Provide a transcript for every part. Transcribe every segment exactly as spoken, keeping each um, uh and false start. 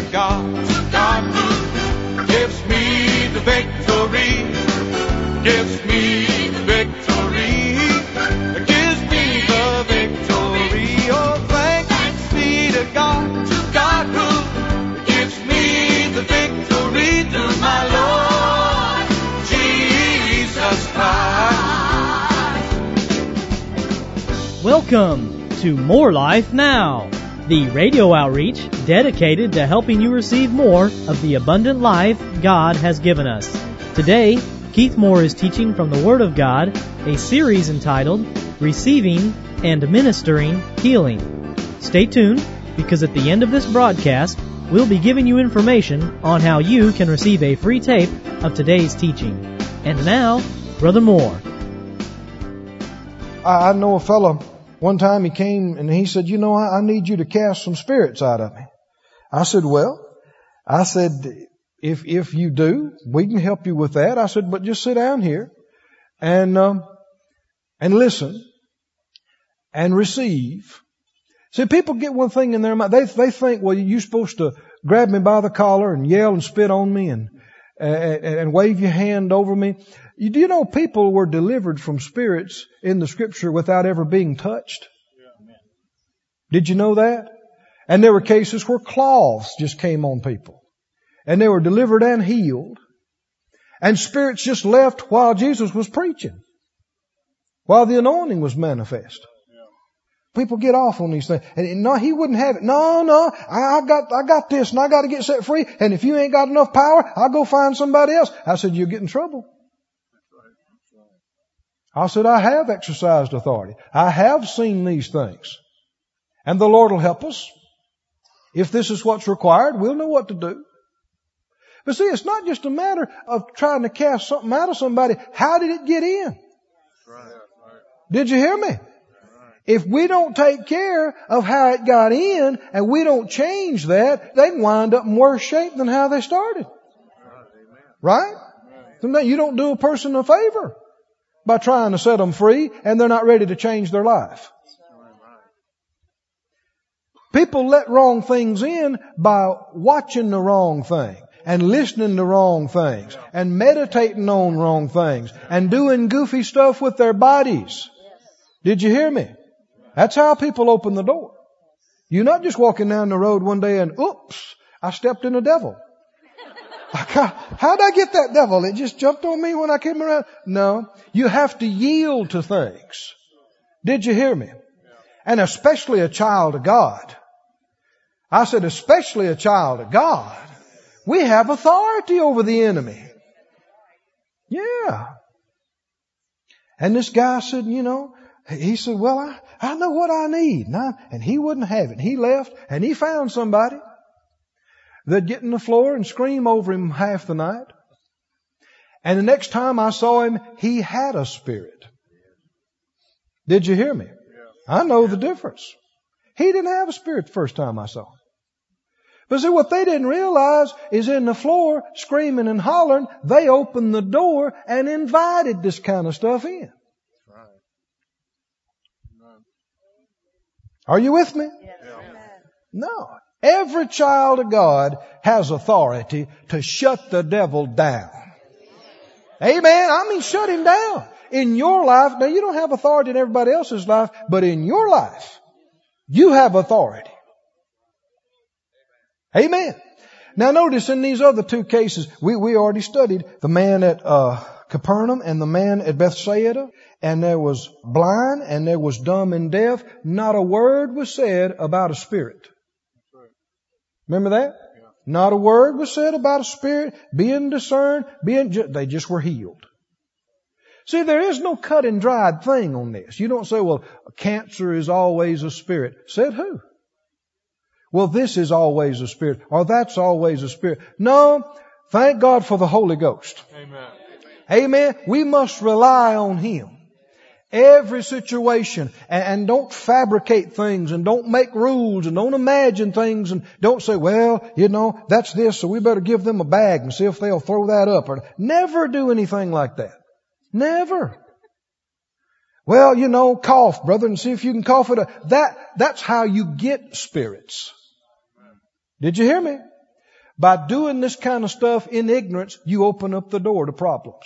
to God, to God who gives me the victory, gives me the victory, gives me the victory. Oh, thanks be to God, to God who gives me the victory through my Lord Jesus Christ. Welcome to More Life Now, the radio outreach dedicated to helping you receive more of the abundant life God has given us. Today, Keith Moore is teaching from the Word of God, a series entitled Receiving and Ministering Healing. Stay tuned, because at the end of this broadcast, we'll be giving you information on how you can receive a free tape of today's teaching. And now, Brother Moore. I know a fellow, one time he came and he said, you know, I need you to cast some spirits out of me. I said, well, I said, if if you do, we can help you with that. I said, but just sit down here and um, and listen and receive. See, people get one thing in their mind. They they think, well, you're supposed to grab me by the collar and yell and spit on me and and, and wave your hand over me. You, do you know people were delivered from spirits in the Scripture without ever being touched? Yeah. Did you know that? And there were cases where cloths just came on people. And they were delivered and healed. And spirits just left while Jesus was preaching. While the anointing was manifest. Yeah. People get off on these things. And no, he wouldn't have it. No, no, I got, I got this and I got to get set free. And if you ain't got enough power, I'll go find somebody else. I said, you'll get in trouble. I said, I have exercised authority. I have seen these things. And the Lord will help us. If this is what's required, we'll know what to do. But see, it's not just a matter of trying to cast something out of somebody. How did it get in? Did you hear me? If we don't take care of how it got in and we don't change that, they can wind up in worse shape than how they started. Right? Sometimes you don't do a person a favor by trying to set them free and they're not ready to change their life. People let wrong things in by watching the wrong thing and listening to wrong things and meditating on wrong things and doing goofy stuff with their bodies. Did you hear me? That's how people open the door. You're not just walking down the road one day and, oops, I stepped in a devil. How'd I get that devil? It just jumped on me when I came around. No, you have to yield to things. Did you hear me? And especially a child of God. I said, especially a child of God. We have authority over the enemy. Yeah. And this guy said, you know, he said, well, I, I know what I need. And, I, and he wouldn't have it. He left and he found somebody that'd get on the floor and scream over him half the night. And the next time I saw him, he had a spirit. Did you hear me? I know the difference. He didn't have a spirit the first time I saw him. But see, what they didn't realize is in the floor, screaming and hollering, they opened the door and invited this kind of stuff in. Are you with me? No. Every child of God has authority to shut the devil down. Amen. I mean, shut him down. In your life, now you don't have authority in everybody else's life, but in your life, you have authority. Amen. Now notice in these other two cases, we, we already studied the man at uh, Capernaum and the man at Bethsaida, and there was blind and there was dumb and deaf. Not a word was said about a spirit. Remember that? Yeah. Not a word was said about a spirit being discerned, being ju- they just were healed. See, there is no cut and dried thing on this. You don't say, well, cancer is always a spirit. Said who? Well, this is always a spirit, or that's always a spirit. No, thank God for the Holy Ghost. Amen. Amen. We must rely on Him. Every situation, and, and don't fabricate things and don't make rules and don't imagine things and don't say, well, you know, that's this, so we better give them a bag and see if they'll throw that up. Or never do anything like that. Never. Well, you know, cough, brother, and see if you can cough it up. That, that's how you get spirits. Did you hear me? By doing this kind of stuff in ignorance, you open up the door to problems.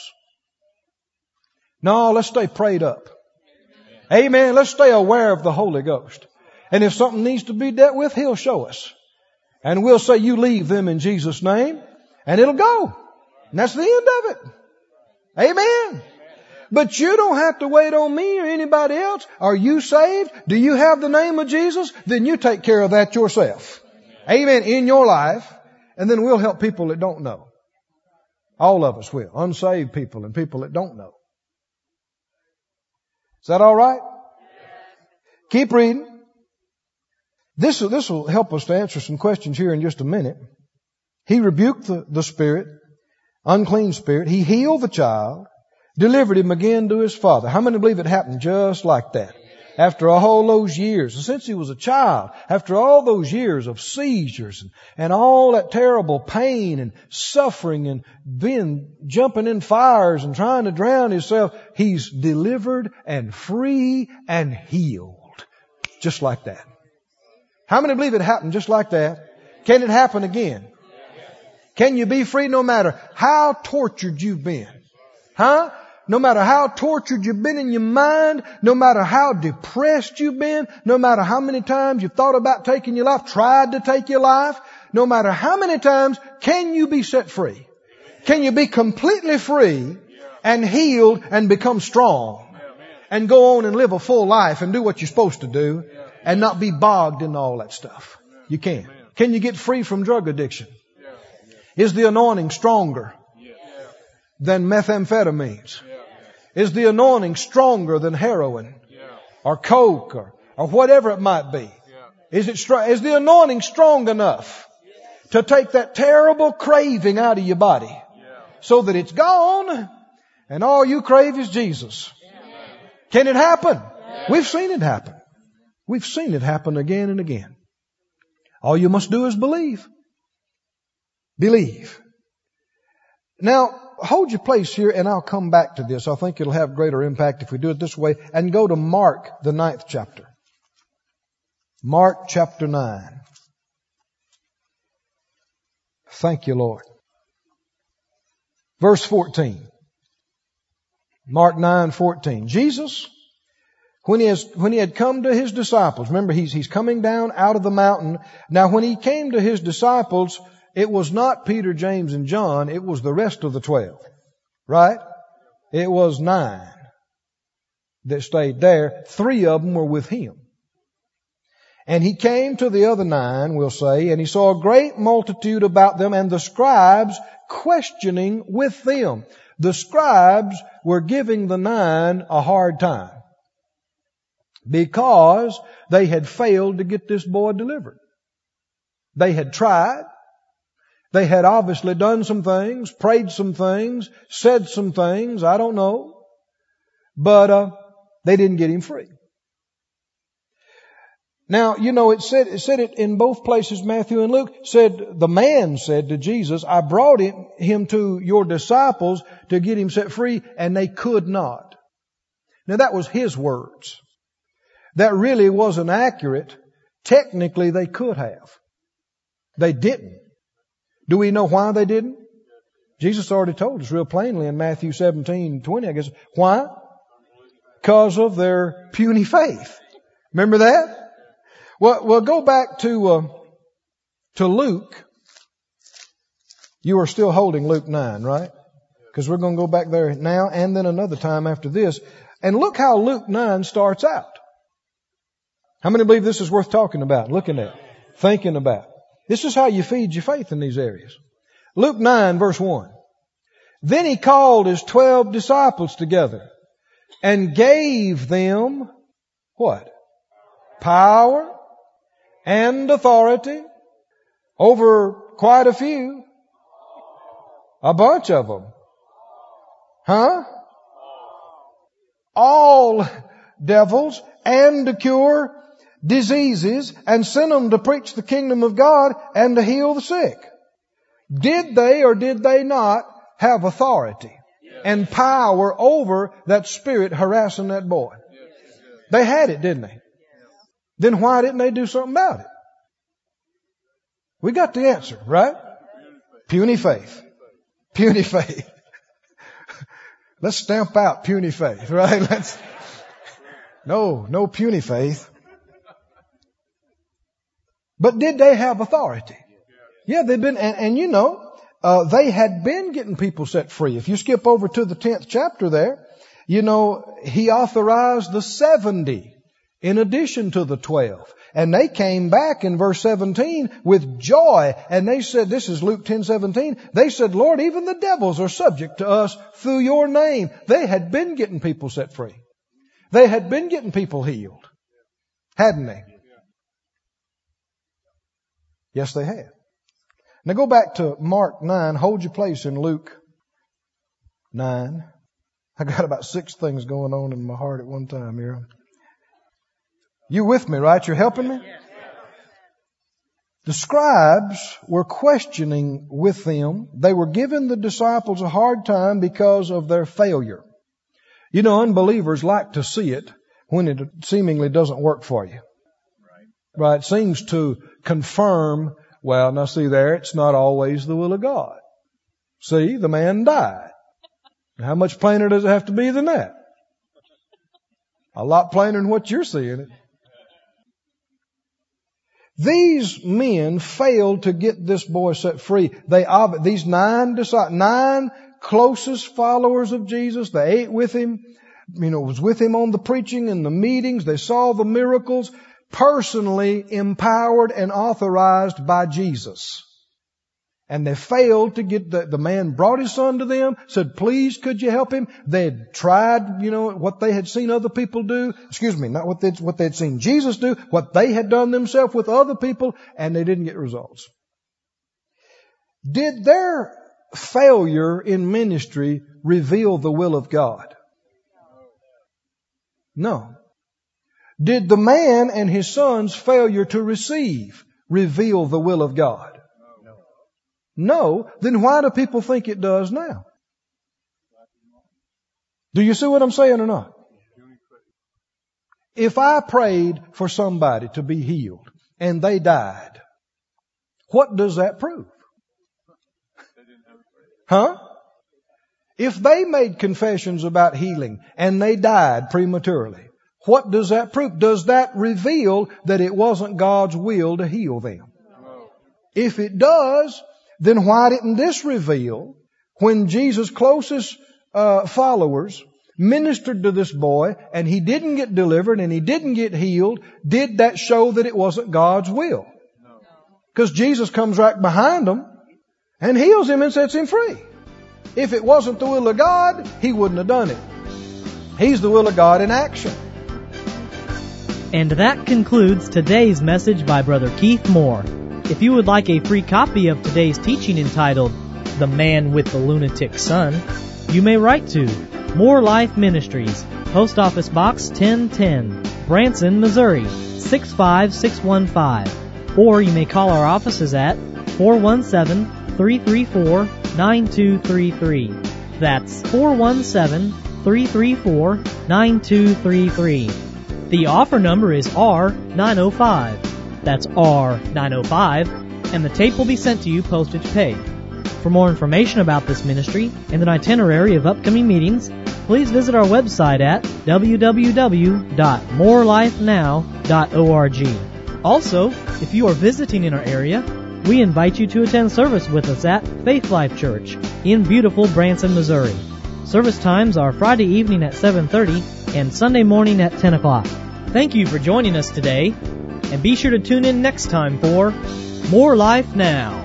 No, let's stay prayed up. Amen. Let's stay aware of the Holy Ghost. And if something needs to be dealt with, He'll show us. And we'll say, you leave them in Jesus' name, and it'll go. And that's the end of it. Amen. But you don't have to wait on me or anybody else. Are you saved? Do you have the name of Jesus? Then you take care of that yourself. Amen. In your life. And then we'll help people that don't know. All of us will. Unsaved people and people that don't know. Is that all right? Keep reading. This, this will help us to answer some questions here in just a minute. He rebuked the, the spirit, unclean spirit. He healed the child, delivered him again to his father. How many believe it happened just like that? After all those years, and since he was a child, after all those years of seizures and, and all that terrible pain and suffering and being jumping in fires and trying to drown himself, he's delivered and free and healed. Just like that. How many believe it happened just like that? Can it happen again? Can you be free no matter how tortured you've been? Huh? No matter how tortured you've been in your mind, no matter how depressed you've been, no matter how many times you've thought about taking your life, tried to take your life, no matter how many times, can you be set free? Can you be completely free and healed and become strong and go on and live a full life and do what you're supposed to do and not be bogged in all that stuff? You can. Can you get free from drug addiction? Is the anointing stronger than methamphetamines? Is the anointing stronger than heroin or coke or, or whatever it might be? Is it str- is the anointing strong enough to take that terrible craving out of your body so that it's gone and all you crave is Jesus? Can it happen? We've seen it happen. We've seen it happen again and again. All you must do is believe. Believe. Now, hold your place here and I'll come back to this. I think it'll have greater impact if we do it this way. And go to Mark, the ninth chapter. Mark chapter nine. Thank you, Lord. Verse fourteen. Mark nine fourteen. Jesus, when he, has, when he had come to his disciples, remember he's, he's coming down out of the mountain. Now when he came to his disciples, it was not Peter, James, and John. It was the rest of the twelve. Right? It was nine that stayed there. Three of them were with him. And he came to the other nine, we'll say, and he saw a great multitude about them and the scribes questioning with them. The scribes were giving the nine a hard time because they had failed to get this boy delivered. They had tried. They had obviously done some things, prayed some things, said some things, I don't know. But uh, they didn't get him free. Now, you know, it said, it said it in both places, Matthew and Luke, said, the man said to Jesus, I brought him, him to your disciples to get him set free, and they could not. Now, that was his words. That really wasn't accurate. Technically, they could have. They didn't. Do we know why they didn't? Jesus already told us real plainly in Matthew seventeen twenty, I guess. Why? Because of their puny faith. Remember that? Well, we'll go back to uh, to Luke. You are still holding Luke nine, right? Because we're going to go back there now and then another time after this. And look how Luke nine starts out. How many believe this is worth talking about, looking at, thinking about? This is how you feed your faith in these areas. Luke nine verse one. Then he called his twelve disciples together and gave them what? Power and authority over quite a few. A bunch of them. Huh? All devils and to cure diseases and sent them to preach the kingdom of God and to heal the sick. Did they or did they not have authority and power over that spirit harassing that boy? They had it, didn't they? Then why didn't they do something about it? We got the answer, right? Puny faith. Puny faith. Let's stamp out puny faith, right? Let's, no, no puny faith. But did they have authority? Yeah, they'd been, and, and you know, uh, they had been getting people set free. If you skip over to the tenth chapter there, you know, He authorized the seventy in addition to the twelve. And they came back in verse seventeen with joy. And they said, this is Luke ten seventeen. They said, Lord, even the devils are subject to us through your name. They had been getting people set free. They had been getting people healed. Hadn't they? Yes, they had. Now go back to Mark nine. Hold your place in Luke nine. I got about six things going on in my heart at one time here. You with me, right? You're helping me? The scribes were questioning with them. They were giving the disciples a hard time because of their failure. You know, unbelievers like to see it when it seemingly doesn't work for you. Right? It seems to confirm, well, now see there, it's not always the will of God. See, the man died. How much plainer does it have to be than that? A lot plainer than what you're seeing it. These men failed to get this boy set free. They, these nine disciples, nine closest followers of Jesus, they ate with Him, you know, was with Him on the preaching and the meetings. They saw the miracles, personally empowered and authorized by Jesus. And they failed to get the, the man brought his son to them, said, please, could you help him? They had tried, you know, what they had seen other people do. Excuse me, not what they what they had seen Jesus do, what they had done themselves with other people, and they didn't get results. Did their failure in ministry reveal the will of God? No. Did the man and his son's failure to receive reveal the will of God? No. Then why do people think it does now? Do you see what I'm saying or not? If I prayed for somebody to be healed and they died, what does that prove? Huh? If they made confessions about healing and they died prematurely, what does that prove? Does that reveal that it wasn't God's will to heal them? If it does, then why didn't this reveal when Jesus' closest uh, followers ministered to this boy and he didn't get delivered and he didn't get healed? Did that show that it wasn't God's will? Because Jesus comes right behind them and heals him and sets him free. If it wasn't the will of God, He wouldn't have done it. He's the will of God in action. And that concludes today's message by Brother Keith Moore. If you would like a free copy of today's teaching entitled, The Man with the Lunatic Son, you may write to More Life Ministries, Post Office Box ten ten, Branson, Missouri, six five six one five. Or you may call our offices at four one seven, three three four, nine two three three. That's four one seven, three three four, nine two three three. The offer number is R nine oh five. That's R nine oh five, and the tape will be sent to you postage paid. For more information about this ministry and an itinerary of upcoming meetings, please visit our website at w w w dot more life now dot org. Also, if you are visiting in our area, we invite you to attend service with us at Faith Life Church in beautiful Branson, Missouri. Service times are Friday evening at seven thirty and Sunday morning at ten o'clock. Thank you for joining us today. And be sure to tune in next time for More Life Now.